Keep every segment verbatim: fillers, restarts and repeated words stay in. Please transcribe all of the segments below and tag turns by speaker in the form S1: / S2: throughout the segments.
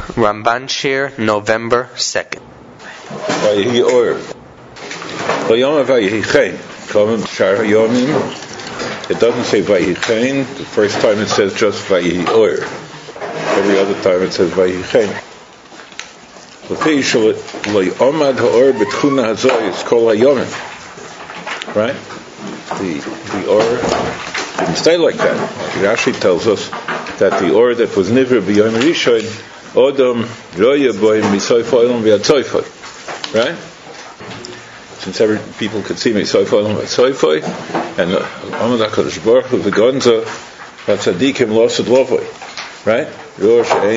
S1: Ramban Shir, November second.
S2: Vayihi Or. Vayom Vayihi Chen. Komem Shar Hayomim. It doesn't say Vayihi Chen. The first time it says just Vayihi Or. Every other time it says Vayihi Chen. L'fi shel lo yomad ha'or b'tchuna hazoy is kol hayomim. Right? The the or didn't stay like that. It actually tells us that the or that was nivra b'yom rishon odom roya boy misoyfa olam v'yatzoyfa. Right? Since every people could see misoyfa olam v'yatzoyfa, and Amad HaKadosh Baruch Hu v'gonza v'tzadikim losad lovoi. Right? Rosh ein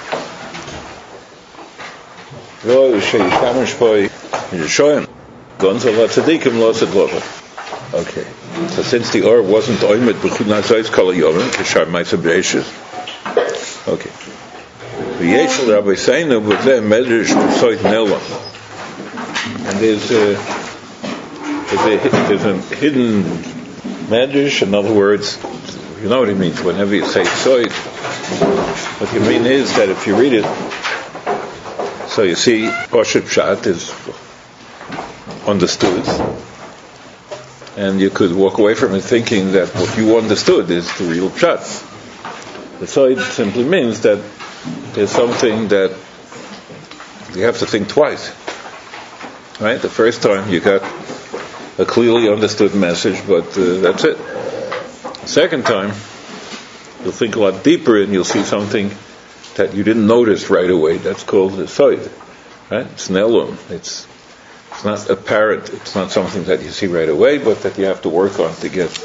S2: rosh sheyishamish boy yishoyim gonza v'tzadikim losad lovoi. Okay. So since the or wasn't oimet b'chud nazoyis kol hayomim k'shar ma'aseh bereishis. Okay. V'yeshel Rabbi Seinu b'zeh medrash b'soit nelam. And there's a, there's a, there's a hidden medrash. In other words, you know what it means. Whenever you say soit, what you mean is that if you read it, so you see, Poshet Pshat is understood, and you could walk away from it thinking that what you understood is the real Pshat. The soit simply means that there's something that you have to think twice. Right? The first time you got a clearly understood message, but uh, that's it. The second time, you'll think a lot deeper and you'll see something that you didn't notice right away. That's called the soid. Right? It's nelum. It's it's not apparent. It's not something that you see right away, but that you have to work on to get.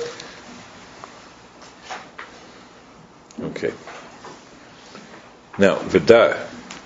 S2: Okay. Now, v'da.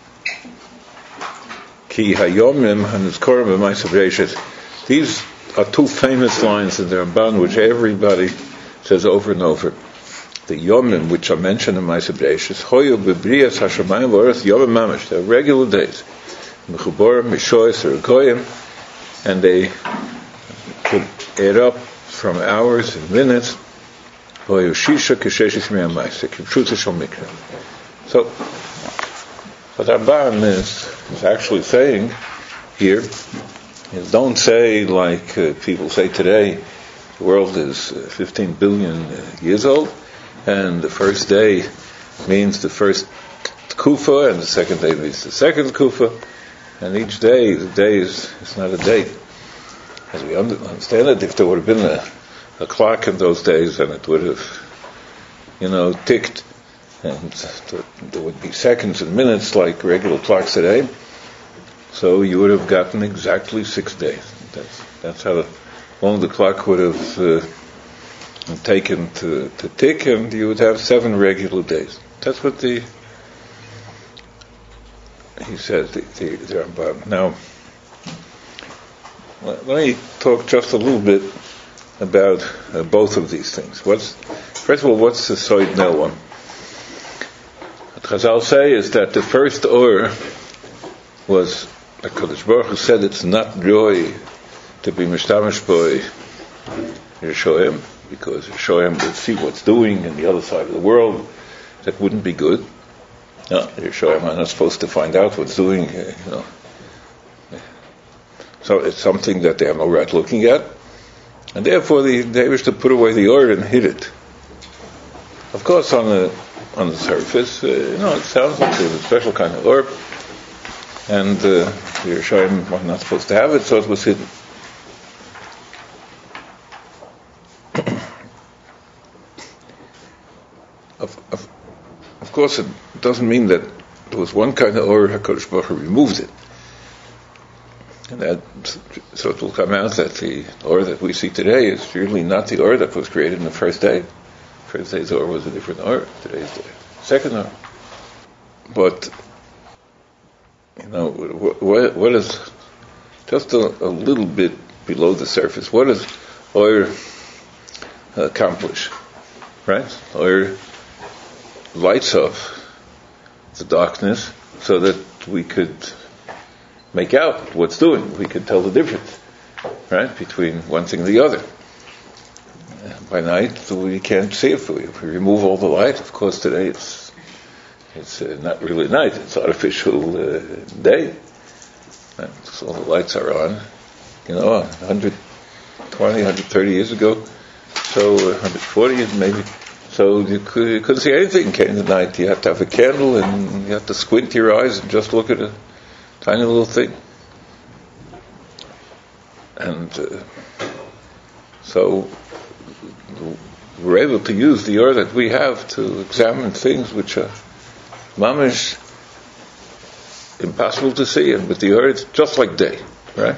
S2: Ki hayomim hanizkorim b'ma'aseh bereishis. These are two famous lines in the Ramban which everybody says over and over. The yomim which are mentioned in Ma'aseh Bereishis, hoyu b'brias hashamayim v'oretz yomim mamash. They're regular days. Mechuborim, mishoyes, regoyim, and they could add up from hours and minutes. Hoyu shisha k'sheshis mi'amayse k'pshuta shel mikra. So, what Ramban is, is actually saying here is don't say like uh, people say today, the world is uh, fifteen billion uh, years old, and the first day means the first kufa, and the second day means the second kufa, and each day, the day is, is not a date. As we understand it, if there would have been a, a clock in those days, then it would have, you know, ticked, and there would be seconds and minutes like regular clocks today. So you would have gotten exactly six days. That's that's how long the clock would have uh, taken to, to tick, and you would have seven regular days. That's what the he says the, the, the Ramban. Now, let, let me talk just a little bit about uh, both of these things. What's first of all, what's the soid nelon? What Chazal say is that the first or was, like Kodesh Baruch Hu said, it's not joy to be mishtamish by Yeshoyim, because Yeshoyim would see what's doing in the other side of the world. That wouldn't be good. No, Yeshoyim are not supposed to find out what's doing, uh, you know. So it's something that they have no right looking at, and therefore the, they wish to put away the or and hid it. Of course, on the on the surface, uh, you know, it sounds like there's a special kind of or. And uh, the Yerushalayim were not supposed to have it, so it was hidden. of, of, of course, it doesn't mean that there was one kind of or, HaKadosh Baruch Hu removed it. And that, so it will come out that the or that we see today is really not the or that was created in the first day. First day's or was a different or. Today's the second or. But you know, what, what is just a, a little bit below the surface? What does oil accomplish? Right? Oil lights up the darkness so that we could make out what's doing. We could tell the difference, right, between one thing and the other. By night, we can't see if we, if we remove all the light. Of course, today it's it's uh, not really night, it's artificial uh, day. Right? So all the lights are on. You know, one hundred twenty, one hundred thirty years ago, so uh, one hundred forty maybe. So you, could, you couldn't see anything in the night. You have to have a candle and you have to squint your eyes and just look at a tiny little thing. And uh, so we're able to use the Or that we have to examine things which are mamish impossible to see, and with the Or it's just like day, right?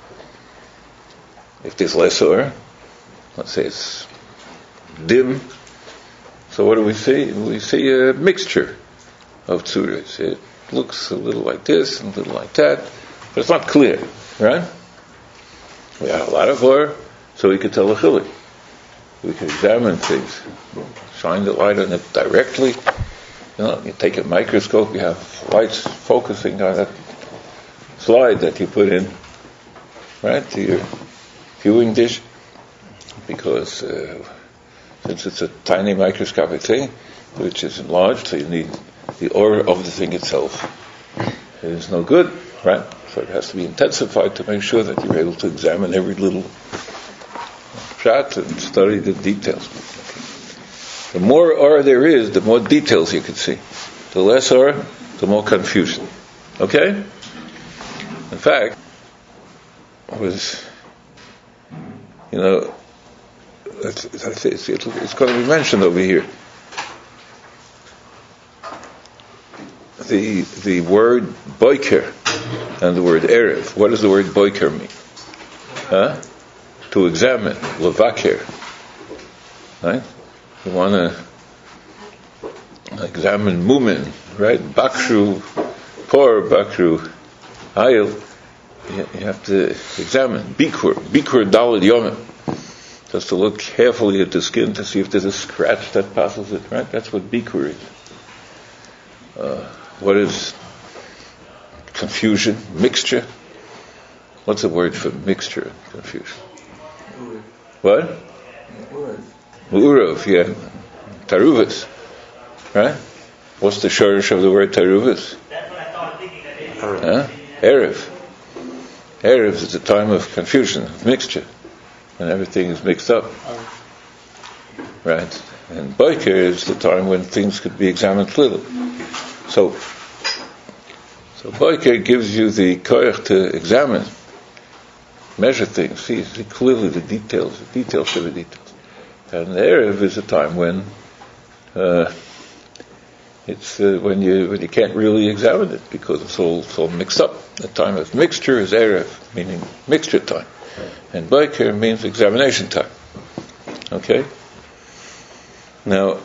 S2: If there's less Or, let's say it's dim, so what do we see? We see a mixture of tzuras. It looks a little like this and a little like that, but it's not clear, right? We have a lot of Or, so we can tell a chiluk. We can examine things, shine the light on it directly. You know, you take a microscope, you have lights focusing on that slide that you put in, right, to your viewing dish, because uh, since it's a tiny microscopic thing, which is enlarged, so you need the Or of the thing itself. It is no good, right? So it has to be intensified to make sure that you're able to examine every little shot and study the details. The more Or there is, the more details you can see. The less Or, the more confusion. Okay? In fact, it was, you know, it's, it's, it's going to be mentioned over here. The the word boiker and the word erev. What does the word boiker mean? Huh? To examine, levaker. Right? You want to examine mumin, right? Bakru, por, bakru, ayil. You have to examine. Bikur, bikur dalad yomim. Just to look carefully at the skin to see if there's a scratch that passes it, right? That's what bikur is. Uh, what is confusion? Mixture? What's the word for mixture and confusion? What? Urav, yeah. Taruvas. Right? What's the shorish of the word taruvas?
S3: That's what I thought thinking of it.
S2: Huh? Erev. Erev is a time of confusion, mixture. And everything is mixed up. Right? And Boiker is the time when things could be examined clearly. So, so Boiker gives you the koyach to examine, measure things, see, see clearly the details, the details of the details. And the Erev is a time when uh, it's uh, when you when you can't really examine it because it's all it's all mixed up. The time of mixture is Erev, meaning mixture time, and Boiker means examination time. Okay. Now,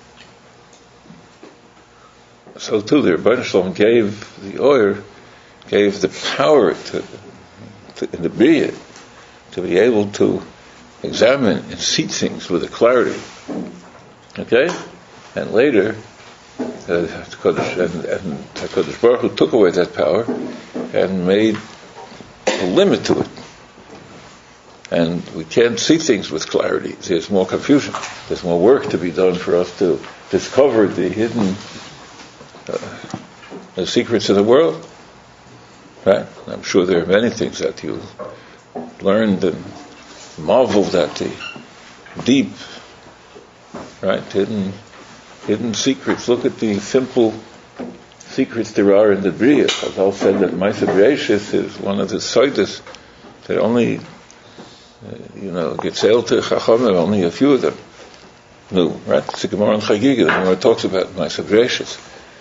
S2: so too, the Rebbeinu Shalom gave the Or, gave the power to, to in the Bria to be able to examine and see things with a clarity. Okay? And later, uh, Kodesh, and, and Kodesh Baruch Hu took away that power and made a limit to it. And we can't see things with clarity. There's more confusion. There's more work to be done for us to discover the hidden uh, the secrets of the world. Right? I'm sure there are many things that you learned and marveled at, the deep, right, hidden hidden secrets. Look at the simple secrets there are in the Bria. Chazal said that Ma'aseh Bereishis is one of the soidas that only, uh, you know, Gitzel to Chachamim, only a few of them knew, right? It's the Gemara and Chagiga, the Gemara talks about Ma'aseh Bereishis.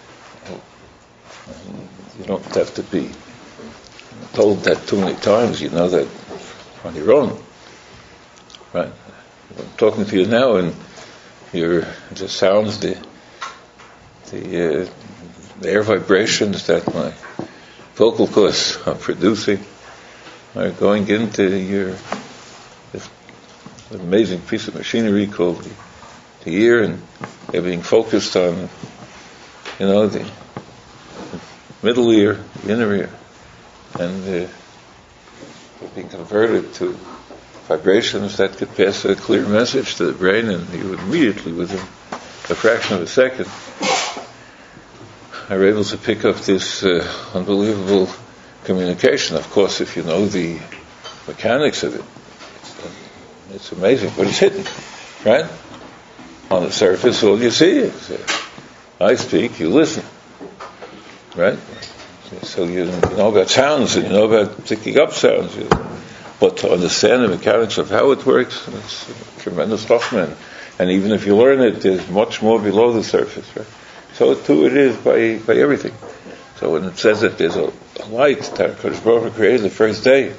S2: You don't have to be told that too many times, you know that on your own. Right? I'm talking to you now, and your the sounds, the the, uh, the air vibrations that my vocal cords are producing are going into your this amazing piece of machinery called the, the ear, and they're being focused on, you know, the, the middle ear, the inner ear, and uh, they're being converted to vibrations that could pass a clear message to the brain, and you would immediately, within a fraction of a second, are able to pick up this uh, unbelievable communication. Of course, if you know the mechanics of it, it's amazing, but it's hidden, right? On the surface, all you see is uh, I speak, you listen, right? So you know about sounds, and you know about picking up sounds, but to understand the mechanics of how it works, it's a tremendous chachma. And even if you learn it, there's much more below the surface, right? So too it is by, by everything. So when it says that there's a, a light that HaKadosh Baruch Hu created the first day,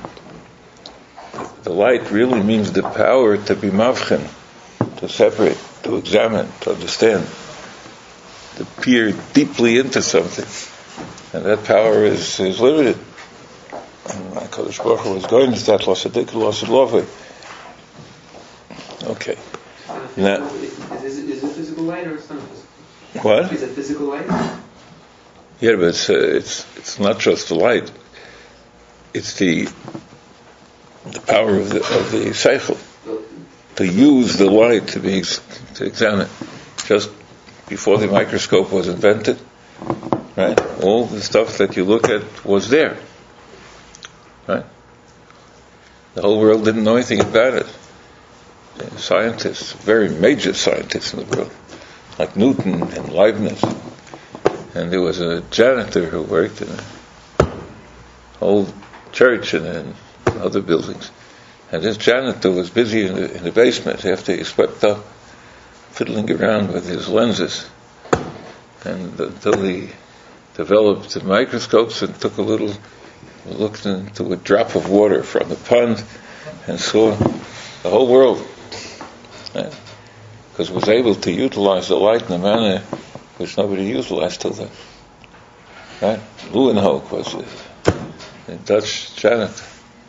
S2: the light really means the power to be mavchen, to separate, to examine, to understand, to peer deeply into something. And that power is, is limited. And HaKadosh Baruch Hu was going to that lasadik, lasadlove. Okay. Now,
S4: is, is, is it physical light or it's not?
S2: What?
S4: Is it physical light?
S2: Yeah, but it's, uh, it's it's not just the light. It's the the power of the of the seichel to use the light to be to examine. Just before the microscope was invented, right? All the stuff that you look at was there, right? The whole world didn't know anything about it. The scientists, very major scientists in the world, like Newton and Leibniz. And there was a janitor who worked in an old church and in other buildings. And this janitor was busy in the, in the basement after he swept up, fiddling around with his lenses. And until he developed the microscopes and took a little, looked into a drop of water from the pond and saw the whole world. Right? Because was able to utilize the light in a manner which nobody utilized till then. Right? Leeuwenhoek was a, a Dutch janitor.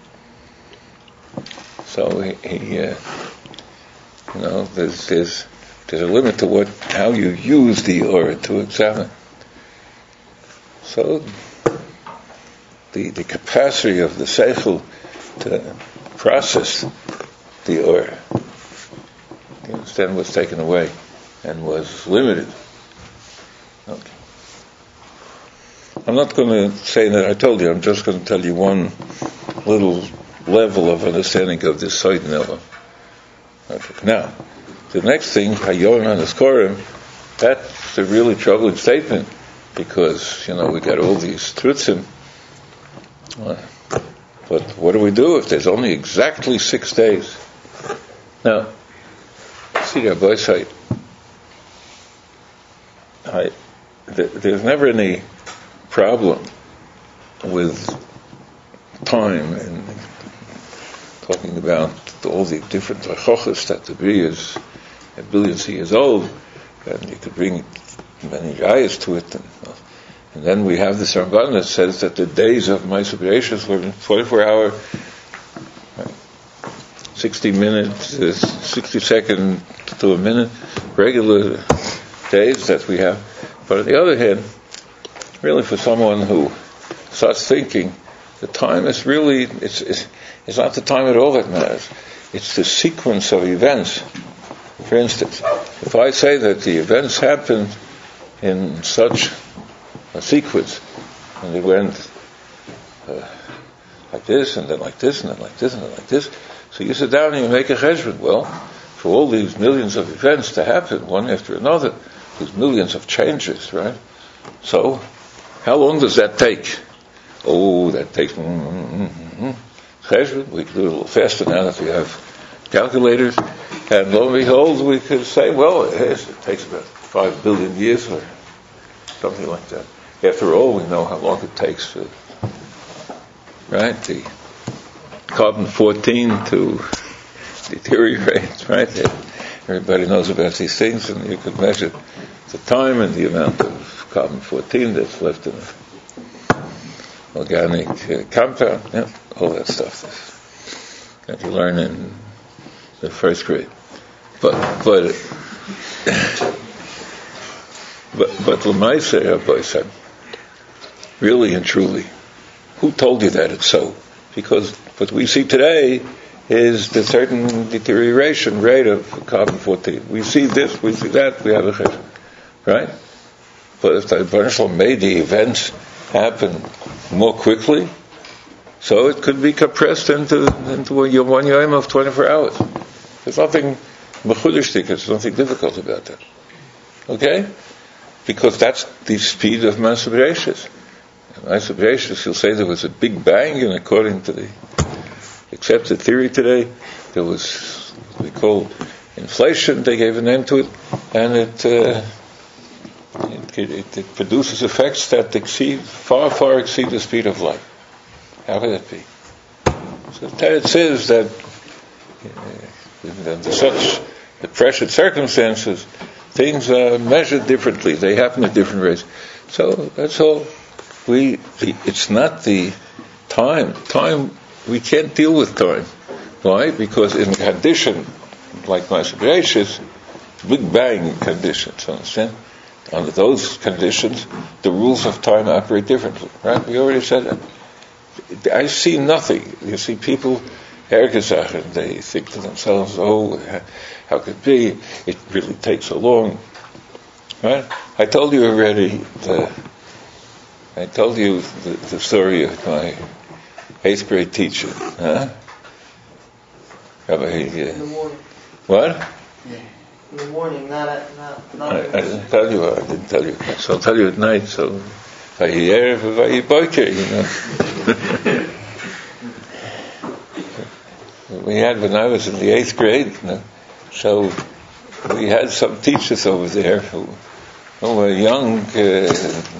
S2: So he, he uh, you know, there's, there's there's a limit to what how you use the aura to examine. So the the capacity of the seichel to process the aura, you understand, was taken away and was limited. Okay. I'm not going to say that I told you. I'm just going to tell you one little level of understanding of this side neva. Okay. Now, the next thing, Hayon Haneskorim, that's a really troubling statement because, you know, we got all these trutzim. But what do we do if there's only exactly six days? Now, see, Rabbi side, I, th- there's never any problem with time and talking about all the different lachochas that the Bri is a billion years old, and you could bring many ayahs to it. And, and then we have this Ramban that says that the days of Ma'aseh Bereishis were twenty-four hour, sixty minutes, uh, sixty second to a minute, regular days that we have. But on the other hand, really for someone who starts thinking, the time is really, it's, it's, it's not the time at all that matters. It's the sequence of events. For instance, if I say that the events happened in such a sequence, and they went uh, like this, and then like this, and then like this, and then like this, so you sit down and you make a cheshbon. Well, for all these millions of events to happen, one after another, these millions of changes, right? So, how long does that take? Oh, that takes mm-hmm. cheshbon. We can do it a little faster now that we have calculators. And lo and behold, we could say, well, it takes about five billion years or something like that. After all, we know how long it takes to, right, the carbon fourteen to deteriorate, right? Everybody knows about these things, and you can measure the time and the amount of carbon fourteen that's left in the organic uh, compound, yeah, all that stuff that you learn in the first grade. But but but but l'maaseh, Rabbi said, really and truly, who told you that it's so? Because what we see today is the certain deterioration rate of carbon fourteen. We see this, we see that, we have a cheshbon, right? But if the Rebbeinu Shalom made the events happen more quickly, so it could be compressed into into a one yom of twenty-four hours. There's nothing mechudishtik, there's nothing difficult about that. Okay? Because that's the speed of Ma'aseh Bereishis. Ma'aseh Bereishis, you'll say there was a big bang, and according to the accepted theory today, there was what we call inflation, they gave a name to it, and it, uh, it, it, it produces effects that exceed, far, far exceed the speed of light. How could that be? So it says that uh, under such the pressured circumstances, things are measured differently. They happen at different rates. So that's all. We, the, it's not the time. Time, we can't deal with time. Why? Because in a condition like Ma'aseh Bereishis, Big Bang conditions, understand? Under those conditions, the rules of time operate differently. Right? We already said that. I see nothing. You see people, Hergesachen, they think to themselves, oh, how could it be? It really takes so long. Right? I told you already, the, I told you the, the story of my eighth grade teacher. Huh? Rabbi, uh,
S5: In the morning.
S2: what?
S5: Yeah. In the morning, not at, not, not
S2: I, I didn't tell you, I didn't tell you. So I'll tell you at night, so Vayi'er v'vayi'boker, you know. We had, when I was in the eighth grade, you know, so we had some teachers over there who, who were young uh,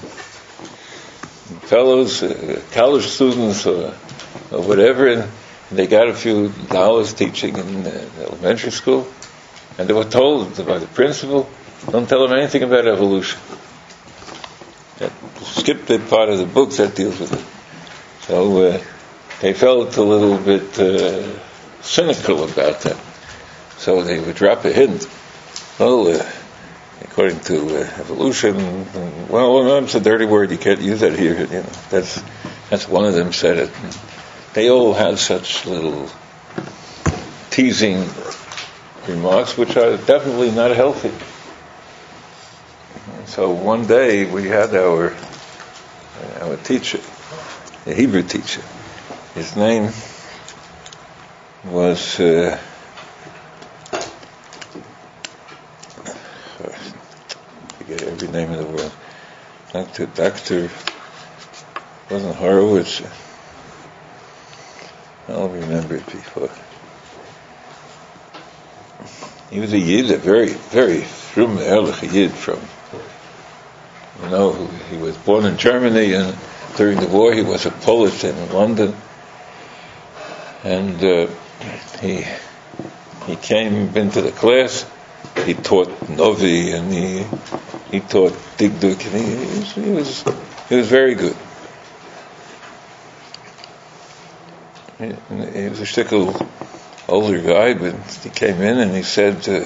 S2: fellows, uh, college students, or, or whatever, and they got a few dollars teaching in uh, elementary school, and they were told by the principal, don't tell them anything about evolution. That, skip that part of the book that deals with it. So uh, they felt a little bit uh, cynical about that. So they would drop a hint. Well, uh, according to uh, evolution, well, no, it's a dirty word. You can't use that here. You know, that's that's one of them said it. They all had such little teasing remarks, which are definitely not healthy. So one day we had our our teacher, a Hebrew teacher. His name was uh, I forget every name in the world. Doctor Doctor wasn't Horowitz. I'll remember it before. He was a Yid, a very, very frum ehrlich Yid from, you know, he was born in Germany, and during the war he was a Polish in London, and uh, he he came into the class. He taught Novi, and he he taught Digduk, and he, he was he was very good. He, he was a shtickle older guy, but he came in and he said, uh,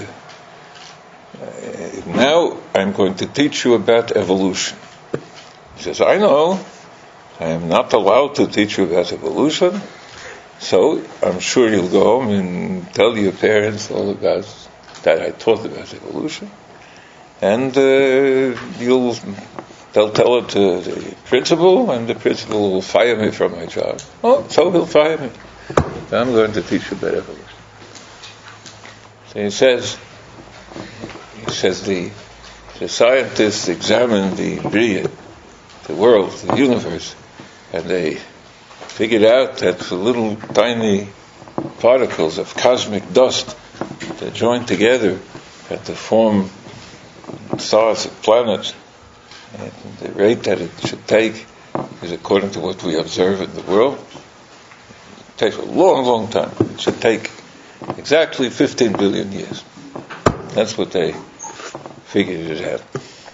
S2: now I'm going to teach you about evolution. He says, I know, I am not allowed to teach you about evolution, so I'm sure you'll go home and tell your parents all about that I taught about evolution, and uh, you'll they'll tell it to the principal, and the principal will fire me from my job. Oh, so he'll fire me. I'm going to teach you about evolution. So he says, he says the, the scientists examined the Bria, the world, the universe, and they figured out that the little tiny particles of cosmic dust that join together and to form stars and planets, and the rate that it should take is according to what we observe in the world. It takes a long, long time. It should take exactly fifteen billion years. That's what they figured it out.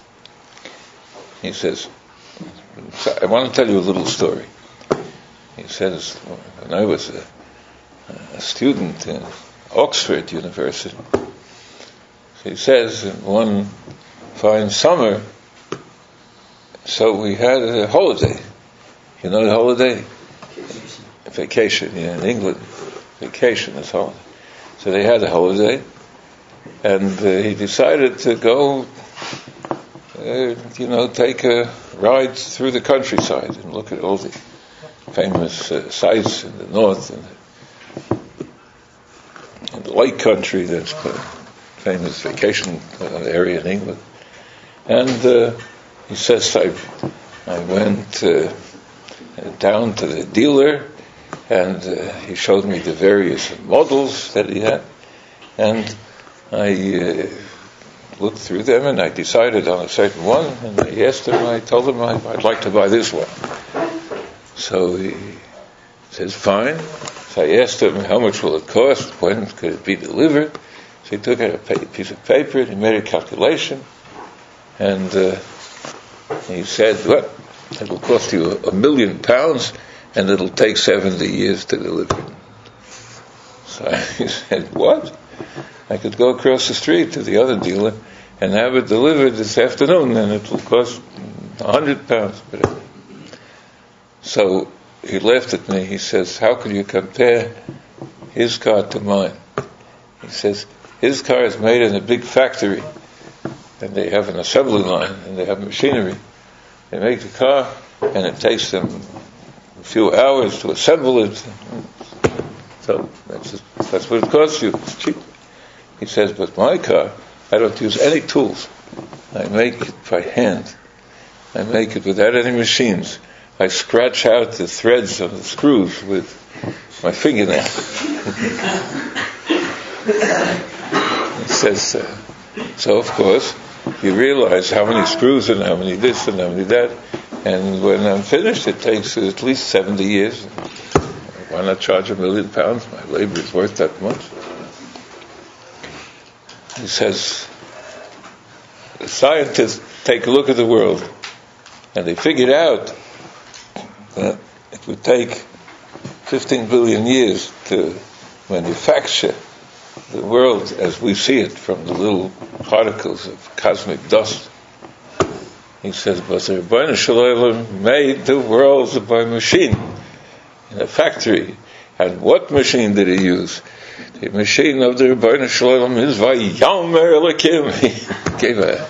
S2: He says, I want to tell you a little story. He says, when I was a, a student in Oxford University, he says, in one fine summer, so we had a holiday. You know the holiday? Vacation, yeah, in England. Vacation is holiday. So they had a holiday, and uh, he decided to go uh, you know, take a ride through the countryside and look at all the famous uh, sites in the north and the, in the Lake Country, that's a famous vacation uh, area in England. And uh, he says, I, I went uh, down to the dealer, and uh, he showed me the various models that he had, and I uh, looked through them, and I decided on a certain one, and I asked him, I told him I, I'd like to buy this one. So he says, fine. So I asked him, how much will it cost? When could it be delivered? So he took out a piece of paper, and he made a calculation, and uh, he said, well, it'll cost you a, a million pounds, and it'll take seventy years to deliver. So he said, what? I could go across the street to the other dealer and have it delivered this afternoon, and it will cost a hundred pounds. So he laughed at me. He says, how could you compare his car to mine? He says, his car is made in a big factory, and they have an assembly line, and they have machinery. They make the car, and it takes them a few hours to assemble it. So that's, that's what it costs you. It's cheap. He says, but my car, I don't use any tools. I make it by hand. I make it without any machines. I scratch out the threads of the screws with my fingernail. He says, uh, so of course, you realize how many screws and how many this and how many that. And when I'm finished, it takes at least seventy years. Why not charge a million pounds? My labor is worth that much. He says, the scientists take a look at the world, and they figured out that it would take fifteen billion years to manufacture the world as we see it from the little particles of cosmic dust. He says, but the Rebbeinu Shalom made the world by machine in a factory. And what machine did he use? The machine of the Rebbeinu Shalom is Vayomer Elokim. He gave a,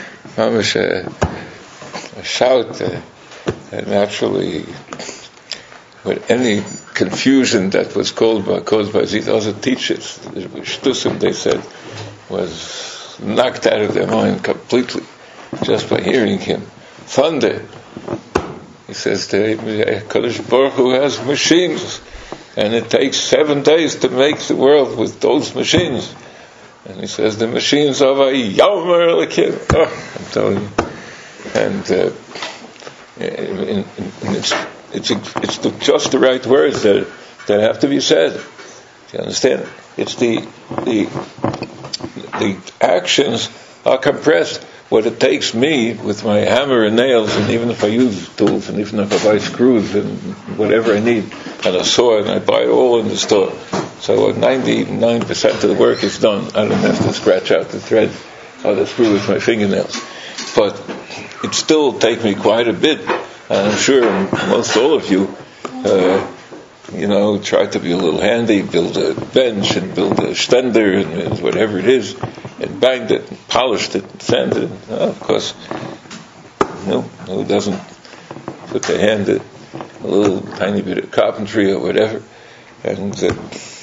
S2: a, a shout, uh, and naturally, with any confusion that was caused by, caused by these other teachers, the Shtusim, they said, was knocked out of their mind completely just by hearing him. Thunder. He says, the Kadosh Baruch Hu has machines, and it takes seven days to make the world with those machines. And he says, the machines of a Yomer Elokim. Oh, I'm telling you. And uh, in, in, in it's, it's, it's the, just the right words that, that have to be said. Do you understand? It's the, the, the actions are compressed. What it takes me with my hammer and nails, and even if I use tools, and even if I buy screws and whatever I need, and a saw, and I buy it all in the store. So ninety-nine percent of the work is done. I don't have to scratch out the thread or the screw with my fingernails. But it still takes me quite a bit, and I'm sure most all of you, uh, you know, try to be a little handy, build a bench and build a stender and whatever it is, and banged it, and polished it, and sanded it. Well, of course, no, who doesn't put their hand in a little tiny bit of carpentry or whatever. And uh,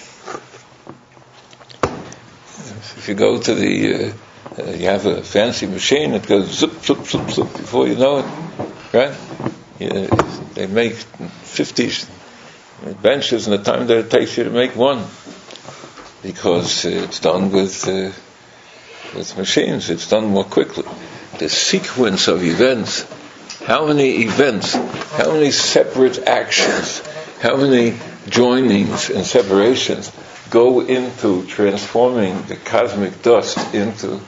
S2: if you go to the, uh, uh, you have a fancy machine, it goes zip, zip, zip, zip before you know it, right? Yeah, they make fifty benches in the time that it takes you to make one, because uh, it's done with uh, with machines. It's done more quickly. The sequence of events, how many events, how many separate actions, how many joinings and separations go into transforming the cosmic dust into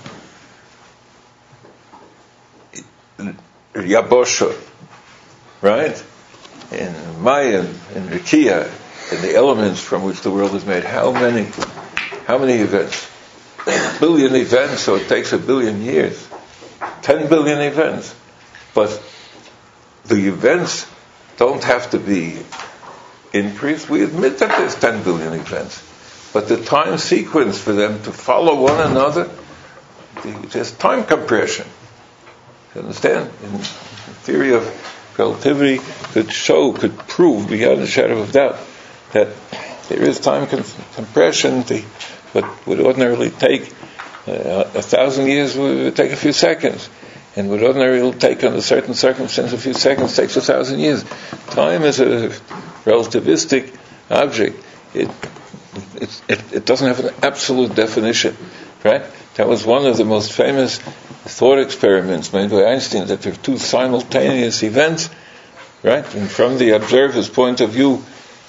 S2: Yabosha, right? In Maya, in Rikia, in the elements from which the world is made. How many, how many events? A billion events, so it takes a billion years. Ten billion events. But the events don't have to be increased. We admit that there's ten billion events. But the time sequence for them to follow one another, there's time compression. You understand? In theory of relativity could show, could prove beyond a shadow of doubt that there is time com- compression. The, what would ordinarily take uh, a thousand years would take a few seconds, and would ordinarily take under certain circumstances a few seconds takes a thousand years. Time is a relativistic object. It it, it it doesn't have an absolute definition, right? That was one of the most famous thought experiments made by Einstein, that there are two simultaneous events, right? And from the observer's point of view,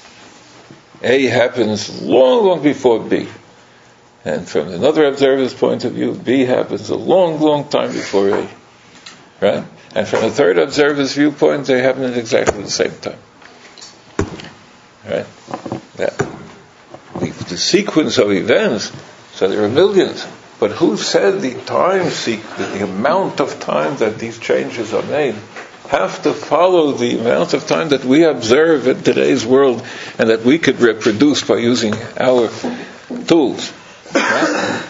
S2: A happens long, long before B. And from another observer's point of view, B happens a long, long time before A. Right? And from a third observer's viewpoint, they happen at exactly the same time. Right? That, the, the sequence of events, so there are millions, but who said the time sequence, the amount of time that these changes are made, have to follow the amount of time that we observe in today's world and that we could reproduce by using our tools? Right?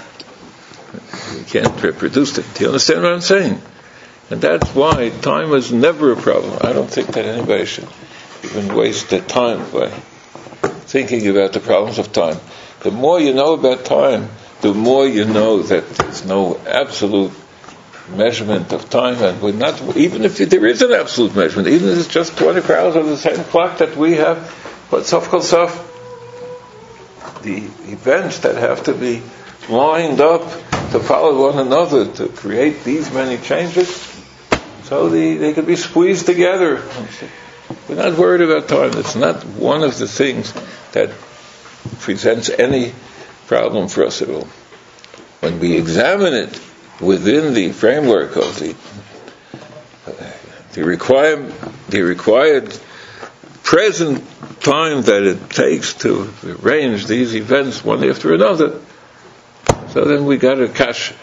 S2: We can't reproduce it. Do you understand what I'm saying? And that's why time is never a problem. I don't think that anybody should even waste their time by thinking about the problems of time. The more you know about time, the more you know that there's no absolute measurement of time, and we're not, even if there is an absolute measurement, even if it's just twenty-four hours of the same clock that we have, but sof kol sof, the events that have to be lined up to follow one another to create these many changes, so the, they could be squeezed together. We're not worried about time. It's not one of the things that presents any problem for us at all. When we examine it within the framework of the uh, the required the required present time that it takes to arrange these events one after another, so then we got a kash.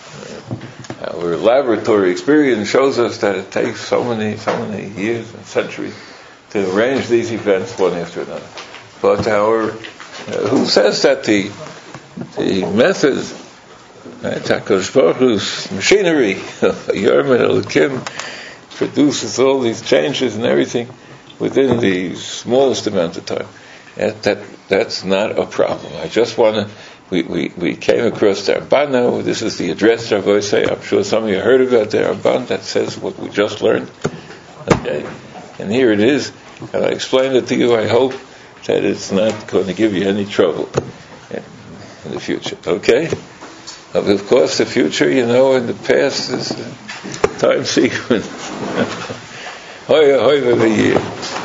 S2: Our laboratory experience shows us that it takes so many so many years and centuries to arrange these events one after another. But our uh, who says that the the method, right, HaKadosh Baruch Hu's machinery, Yermeh Elokim, produces all these changes and everything within the smallest amount of time. That, that that's not a problem. I just want to. We, we, we came across the Ramban now. This is the address that I say. I'm sure some of you heard about the Ramban that says what we just learned. Okay, and here it is. And I explained it to you. I hope that it's not going to give you any trouble in the future. Okay? Of course, the future, you know, in the past is a time sequence. Hoy, hoy, hoy,